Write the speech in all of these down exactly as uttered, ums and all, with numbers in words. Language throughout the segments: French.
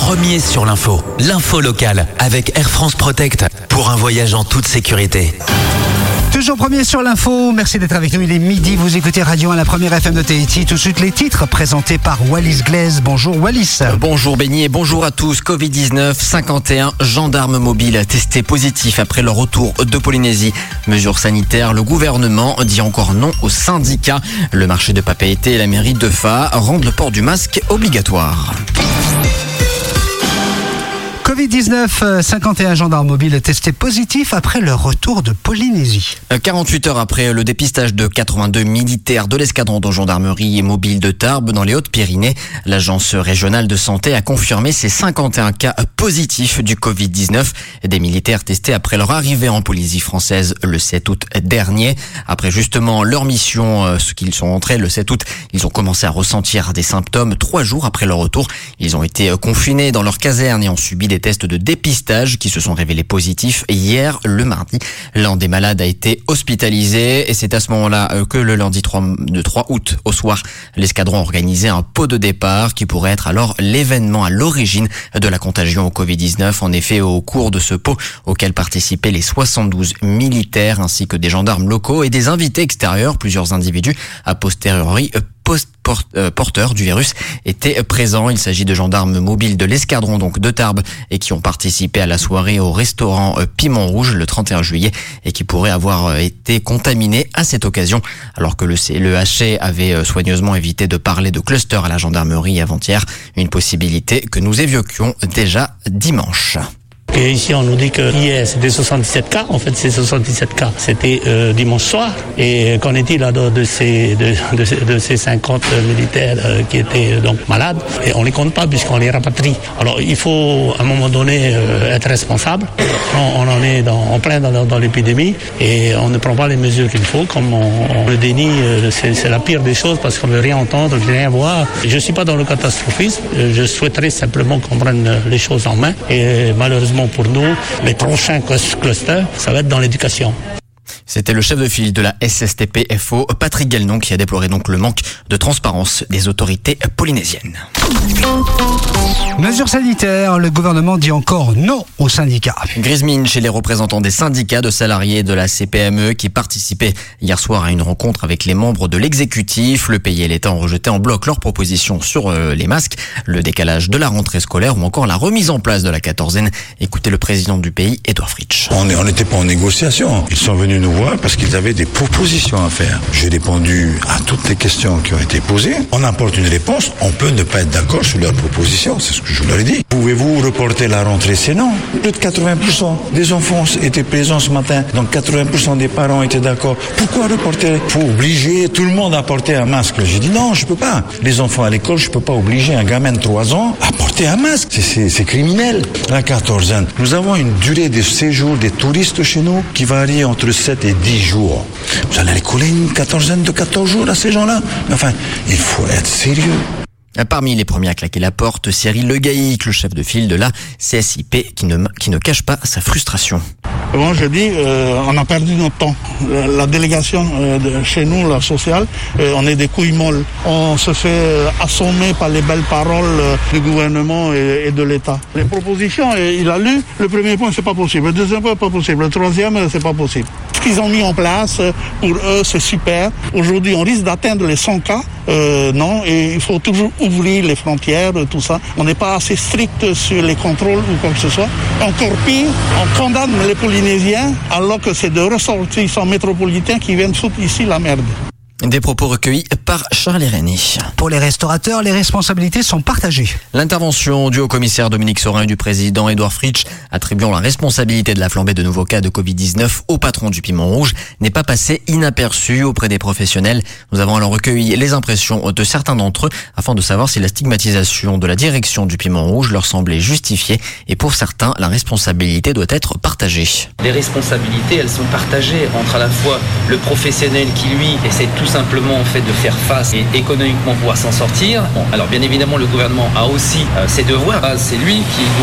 premier sur l'info. L'info locale avec Air France Protect pour un voyage en toute sécurité. Toujours premier sur l'info, merci d'être avec nous, il est midi, vous écoutez Radio un, la première F M de Tahiti. Tout de suite les titres présentés par Wallis Glaise. Bonjour Wallis. Euh, bonjour Benny et bonjour à tous. covid dix-neuf, cinquante et un gendarmes mobiles testés positifs après leur retour de Polynésie. Mesures sanitaires, le gouvernement dit encore non aux syndicats. Le marché de Papeete et la mairie de Faa rendent le port du masque obligatoire. covid dix-neuf, cinquante et un gendarmes mobiles testés positifs après leur retour de Polynésie. quarante-huit heures après le dépistage de quatre-vingt-deux militaires de l'escadron de gendarmerie mobile de Tarbes dans les Hautes-Pyrénées, l'agence régionale de santé a confirmé ces cinquante et un cas positifs du covid dix-neuf. Des militaires testés après leur arrivée en Polynésie française le sept août dernier. Après justement leur mission, ce qu'ils sont entrés le sept août, ils ont commencé à ressentir des symptômes trois jours après leur retour. Ils ont été confinés dans leur caserne et ont subi des tests de dépistage qui se sont révélés positifs hier, le mardi. L'un des malades a été hospitalisé et c'est à ce moment-là que le lundi trois août au soir, l'escadron a organisé un pot de départ qui pourrait être alors l'événement à l'origine de la contagion au covid dix-neuf. En effet, au cours de ce pot auquel participaient les soixante-douze militaires ainsi que des gendarmes locaux et des invités extérieurs, plusieurs individus a posteriori porteurs du virus étaient présents. Il s'agit de gendarmes mobiles de l'escadron donc de Tarbes et qui ont participé à la soirée au restaurant Piment Rouge le trente et un juillet et qui pourraient avoir été contaminés à cette occasion alors que le, le H A avait soigneusement évité de parler de cluster à la gendarmerie avant-hier, une possibilité que nous évoquions déjà dimanche. Et ici, on nous dit que hier, c'était soixante-dix-sept cas. En fait, ces soixante-dix-sept cas, c'était euh, dimanche soir. Et qu'en est-il là de, de, ces, de, de, de ces cinquante militaires euh, qui étaient euh, donc malades? Et on les compte pas puisqu'on les rapatrie. Alors, il faut, à un moment donné, euh, être responsable. On, on en est dans, en plein dans, dans l'épidémie et on ne prend pas les mesures qu'il faut. Comme on, on le dénie, euh, c'est, c'est la pire des choses parce qu'on ne veut rien entendre, rien voir. Je ne suis pas dans le catastrophisme. Je souhaiterais simplement qu'on prenne les choses en main. Et malheureusement, pour nous, les prochains clusters, ça va être dans l'éducation. C'était le chef de file de la S S T P F O, Patrick Guelnon, qui a déploré donc le manque de transparence des autorités polynésiennes. Mesures sanitaires, le gouvernement dit encore non aux syndicats. Grise mine chez les représentants des syndicats de salariés de la C P M E qui participaient hier soir à une rencontre avec les membres de l'exécutif. Le pays et l'État ont rejeté en bloc leurs propositions sur euh, les masques, le décalage de la rentrée scolaire ou encore la remise en place de la quatorzaine. Écoutez le président du pays, Edouard Fritsch. On n'était pas en négociation. Ils sont venus nous voir parce qu'ils avaient des propositions à faire. J'ai répondu à toutes les questions qui ont été posées. On apporte une réponse. On peut ne pas être d'accord sur leurs propositions. C'est ce que je leur ai dit. Pouvez-vous reporter la rentrée? C'est non. Plus de quatre-vingts pour cent des enfants étaient présents ce matin. Donc quatre-vingts pour cent des parents étaient d'accord. Pourquoi reporter? Faut obliger tout le monde à porter un masque. J'ai dit non, je peux pas. Les enfants à l'école, je peux pas obliger un gamin de trois ans à porter un masque. C'est, c'est, c'est criminel. La quatorzaine. Nous avons une durée de séjour des touristes chez nous qui varie entre sept et dix jours. Vous allez aller coller une quatorzaine de quatorze jours à ces gens-là? Enfin, il faut être sérieux. Parmi les premiers à claquer la porte, Cyril Le Gaïc, le chef de file de la C S I P, qui ne, qui ne cache pas sa frustration. Moi, je dis, euh, on a perdu notre temps. La, la délégation euh, de chez nous, la sociale, euh, on est des couilles molles. On se fait euh, assommer par les belles paroles euh, du gouvernement et, et de l'État. Les propositions, euh, il a lu. Le premier point, c'est pas possible. Le deuxième point, pas possible. Le troisième, c'est pas possible. Ce qu'ils ont mis en place, euh, pour eux, c'est super. Aujourd'hui, on risque d'atteindre les cent cas. Euh, non, et il faut toujours ouvrir les frontières, tout ça. On n'est pas assez strict sur les contrôles ou quoi que ce soit. Encore pire, on condamne les Polynésiens alors que c'est de ressortissants métropolitains qui viennent foutre ici la merde. Des propos recueillis par Charles René. Pour les restaurateurs, les responsabilités sont partagées. L'intervention du haut-commissaire Dominique Sorin et du président Edouard Fritsch, attribuant la responsabilité de la flambée de nouveaux cas de covid dix-neuf au patron du Piment Rouge, n'est pas passée inaperçue auprès des professionnels. Nous avons alors recueilli les impressions de certains d'entre eux afin de savoir si la stigmatisation de la direction du Piment Rouge leur semblait justifiée. Et pour certains, la responsabilité doit être partagée. Les responsabilités, elles sont partagées entre à la fois le professionnel qui, lui, essaie tout simplement en fait de faire face et économiquement pouvoir s'en sortir. Bon, alors bien évidemment le gouvernement a aussi euh, ses devoirs. C'est lui qui doit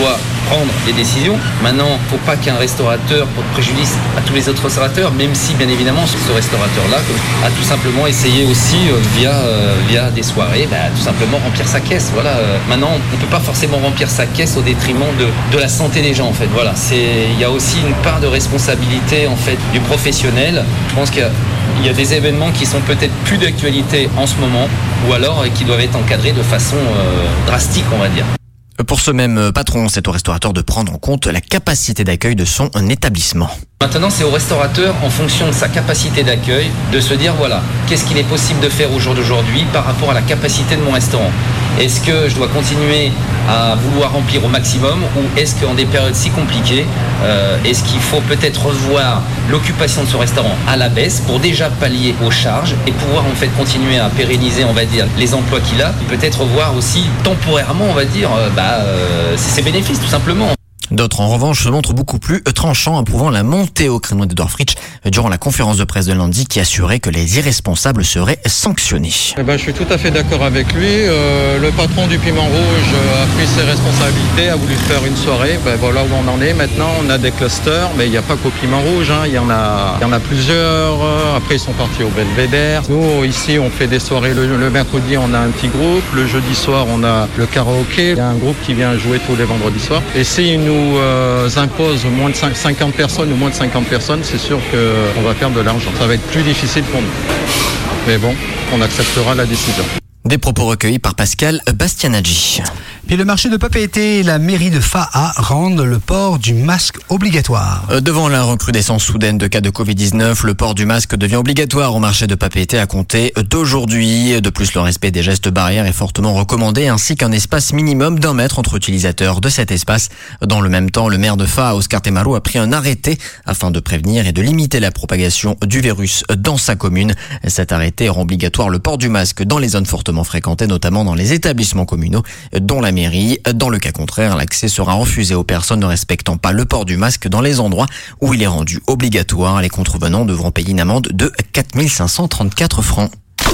prendre des décisions. Maintenant, faut pas qu'un restaurateur porte préjudice à tous les autres restaurateurs, même si bien évidemment ce restaurateur-là a tout simplement essayé aussi euh, via euh, via des soirées, bah, tout simplement remplir sa caisse. Voilà. Euh, maintenant, on peut pas forcément remplir sa caisse au détriment de, de la santé des gens. En fait, voilà. C'est, il y a aussi une part de responsabilité en fait du professionnel. Je pense qu'il y a Il y a des événements qui sont peut-être plus d'actualité en ce moment, ou alors qui doivent être encadrés de façon euh, drastique, on va dire. Pour ce même patron, c'est au restaurateur de prendre en compte la capacité d'accueil de son établissement. Maintenant, c'est au restaurateur, en fonction de sa capacité d'accueil, de se dire, voilà, qu'est-ce qu'il est possible de faire au jour d'aujourd'hui par rapport à la capacité de mon restaurant ? Est-ce que je dois continuer à vouloir remplir au maximum, ou est-ce qu'en des périodes si compliquées, euh, est-ce qu'il faut peut-être revoir l'occupation de ce restaurant à la baisse pour déjà pallier aux charges et pouvoir en fait continuer à pérenniser, on va dire, les emplois qu'il a, peut-être revoir aussi temporairement, on va dire, euh, bah, euh, ses bénéfices tout simplement. D'autres, en revanche, se montrent beaucoup plus tranchants, approuvant la montée au créneau d'Edouard Fritsch durant la conférence de presse de lundi, qui assurait que les irresponsables seraient sanctionnés. Eh ben, je suis tout à fait d'accord avec lui. Euh, le patron du Piment Rouge a pris ses responsabilités, a voulu faire une soirée. Ben, voilà où on en est. Maintenant, on a des clusters, mais il n'y a pas qu'au Piment Rouge. Hein. Il y en a, il y en a plusieurs. Après, ils sont partis au Belvédère. Nous, ici, on fait des soirées. Le, le mercredi, on a un petit groupe. Le jeudi soir, on a le karaoké. Il y a un groupe qui vient jouer tous les vendredis soirs. Et si nous nous euh, impose moins de cinquante personnes ou moins de cinquante personnes, c'est sûr qu'on va perdre de l'argent. Ça va être plus difficile pour nous. Mais bon, on acceptera la décision. Des propos recueillis par Pascal Bastianaggi. Puis le marché de Papeete et la mairie de Fa'a rendent le port du masque obligatoire. Devant la recrudescence soudaine de cas de covid dix-neuf, le port du masque devient obligatoire au marché de Papeete à compter d'aujourd'hui. De plus, le respect des gestes barrières est fortement recommandé, ainsi qu'un espace minimum d'un mètre entre utilisateurs de cet espace. Dans le même temps, le maire de Fa'a, Oscar Temaro, a pris un arrêté afin de prévenir et de limiter la propagation du virus dans sa commune. Cet arrêté rend obligatoire le port du masque dans les zones fortement fréquentées, notamment dans les établissements communaux, dont la mairie. Dans le cas contraire, l'accès sera refusé aux personnes ne respectant pas le port du masque dans les endroits où il est rendu obligatoire. Les contrevenants devront payer une amende de quatre mille cinq cent trente-quatre francs.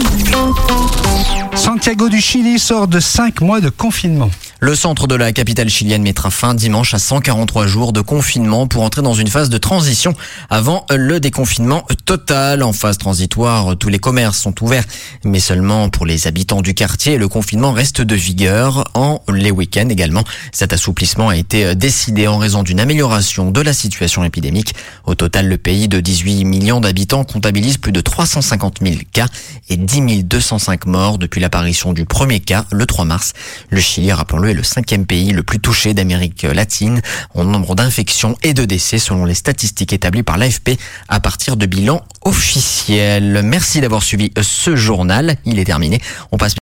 Santiago du Chili sort de cinq mois de confinement. Le centre de la capitale chilienne mettra fin dimanche à cent quarante-trois jours de confinement pour entrer dans une phase de transition avant le déconfinement total. En phase transitoire, tous les commerces sont ouverts, mais seulement pour les habitants du quartier. Le confinement reste de vigueur en les week-ends également. Cet assouplissement a été décidé en raison d'une amélioration de la situation épidémique. Au total, le pays de dix-huit millions d'habitants comptabilise plus de trois cent cinquante mille cas et dix mille deux cent cinq morts depuis l'apparition du premier cas le trois mars. Le Chili, rappelons-le, est le cinquième pays le plus touché d'Amérique latine en nombre d'infections et de décès selon les statistiques établies par l'A F P à partir de bilans officiels. Merci d'avoir suivi ce journal. Il est terminé. On passe